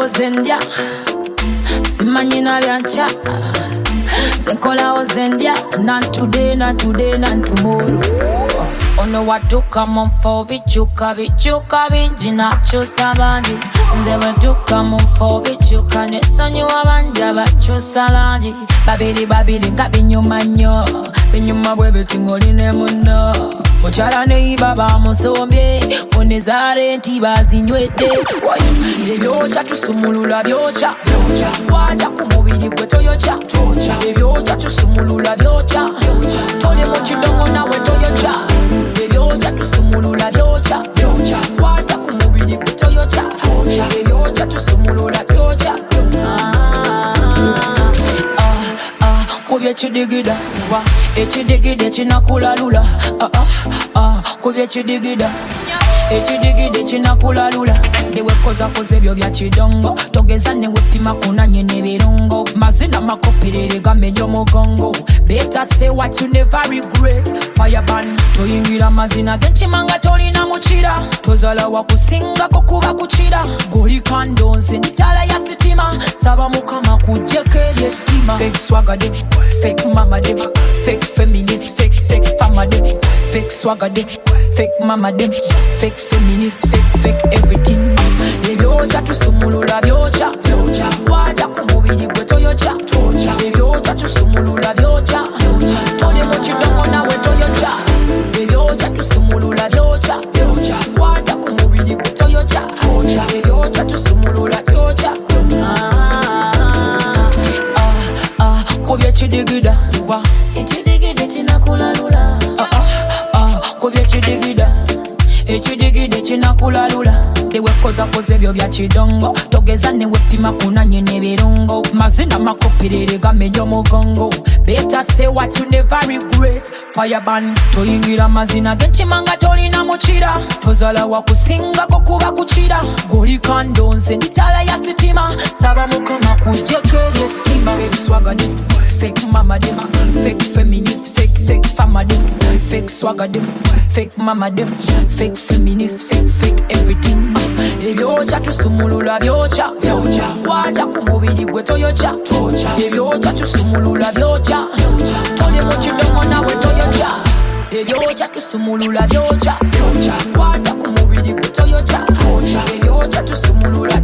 ozendya simanyina byancha Sekola ozendya not today, not today, not tomorrow Ono watuka mumfo bichuka bingi nakyusa bangi Nze watuka mumfo bichuka nesonyiwa bangi abakyusa langi Babiri nga binyuma nnyo binyuma bwe biti ng'oline munno Mukyala neiba bamusombye Onezaare nti bazinywedde Ebyokya tusumulula byokya Waja ku mubiri gwe toyokya Ebyokya tusumulula byokya Toli mu kidomo nawe toyokya Ebyokya tusumulula byokya Waja ku mubiri gwe toyokya Ebyokya tusumulula byokya Kubye kidigida ekidigida kinakulalula kubye kidigida ekidigida kinakulalula newekozakoze ebyo bya kidongo togeza newepima kunanye n'ebirungo mazina makopirere gamenya omugongo better say what you never regret fireban toyingira mazina g'ekimanga tolina mukira tozala wakusingako kuba kukira goli kandonze nitala ya sitima saba mukama kujjeko ebyettima fake swagger dem fake mama dem fake feminist fake fama dem fake swagger dem fake mama dem fake feminist fake everything ebyokya tusumulula byokya waja ku mubiri gwe toyokya ebyokya tusumulula byokya toli mu kidomo nawe toyokya ebyokya tusumulula byokya waja ku mubiri gwe toyokya ebyokya tusumulula byokya kubye kidigida ekidigida kinakulalula kubye kidigida ekidigida kinakulalula newekozakoze ebyo bya kidongo togeza newepima kunanye n'ebirungo mazina makopirere gamenya omugongo better say what you never regret fireban toyingira mazina g'ekimanga tolina mukira tozala wakusingako kuba kukira goli kandonze nitala ya sitima saba mukama kujjeko ebyettima fake swagger dem fake mama dem fake feminist fake fama dem fake swagger dem fake mama dem fake feminist fake everything ebyokya tusumulula byokya waja ku mubiri gwe toyokya ebyokya tusumulula byokya toli mu kidomo nawe toyokya ebyokya tusumulula byokya waja ku mubiri gwe toyokya ebyokya tusumulula